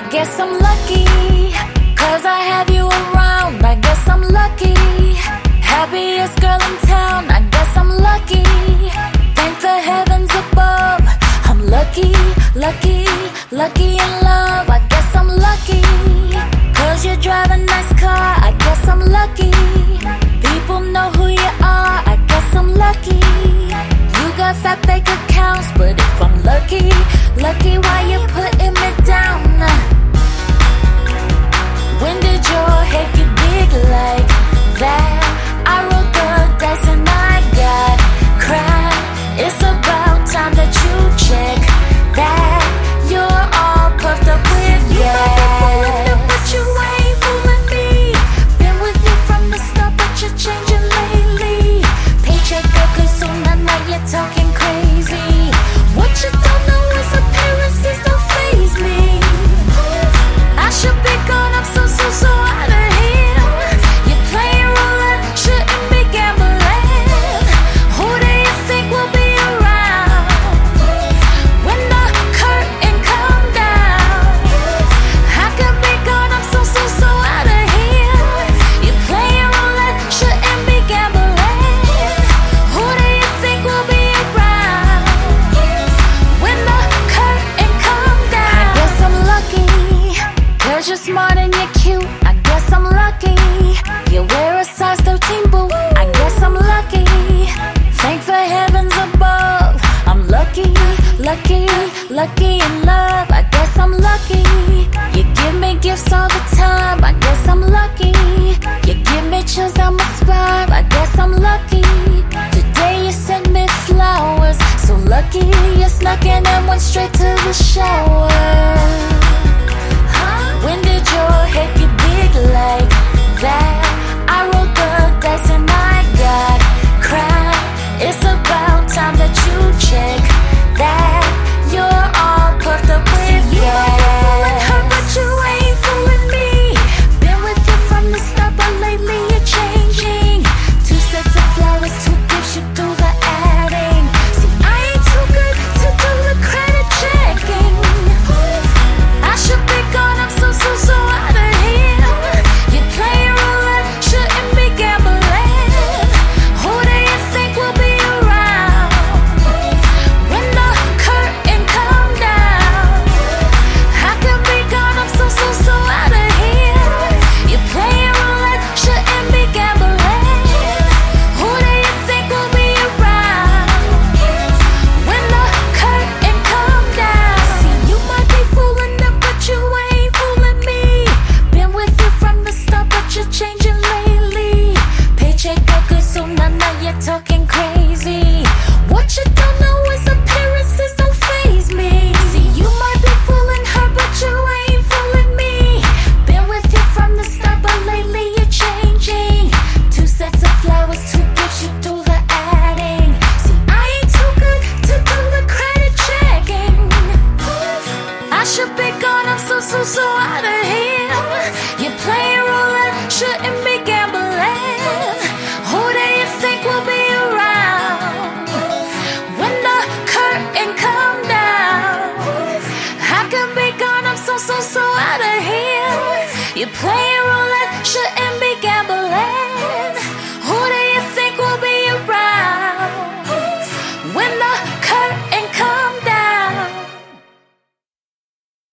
guess I'm lucky, 'cause I have you around. I guess I'm lucky, happiest girl in town. I guess I'm lucky, thank the heavens above. I'm lucky, lucky, lucky in love. I guess I'm lucky, 'cause you drive a nice car. I guess I'm lucky, people know who you are. I guess I'm lucky, you got fat bank accounts. But if I'm lucky, lucky, why you putting me down? When did your head get big like that? I rolled the dice and I got cracked. It's about time that you check that. You're all puffed up with gas, but you ain't fooling me. Been with you from the start, but you're changing lately. Paycheck up, 'cause so now you're talking crazy. What you don't know is appearances don't faze me. I should be gone, I'm so out of here. You're playing roulette, shouldn't be gambling. Who do you think will be around when the curtain come down? I could be gone, I'm so out of here. You're playing roulette, shouldn't be gambling. Who do you think will be around when the curtain come down? I guess I'm lucky, 'cause you're smart and you're cute. I guess I'm lucky, you wear a size 13 boot. I guess I'm lucky, thank the heavens above. I'm lucky, lucky, lucky in love. I guess I'm lucky, you give me gifts all the time. I guess I'm lucky, you give me chills down my spine. I guess I'm lucky, today you sent me flowers. So lucky you snuck in and went straight to the shower. When did your head get big like that? I rolled the dice and I got cracked. It's about time that you check that. You're all puffed up with gas, but you ain't fooling me. Been with you from the start, but lately you're changing. 2 sets of flowers, 2 gifts, you do the adding. See, I ain't too good to do the credit checking. I should be gone, I'm so out of here. You play roulette, shouldn't be gambling. Who do you think will be around when the curtain come down? I could be gone, I'm so out of here. You play roulette, shouldn't be gambling. Who do you think will be around when the curtain come down? See, you might be fooling them, but you ain't fooling me. Been with you from the start, but you're changing lately. Paycheck got good, so now you're talking crazy. What you don't know is appearances don't faze me. See, you might be fooling her, but you ain't fooling me. Been with you from the start, but lately you're changing. 2 sets of flowers, 2 gifts, you do the adding. See, I ain't too good to do the credit checking. I should be gone, I'm so out of here. You play roulette, shouldn't be gambling. Who do you think will be around when the curtain come down? I could be gone, I'm so out of here. You play roulette, shouldn't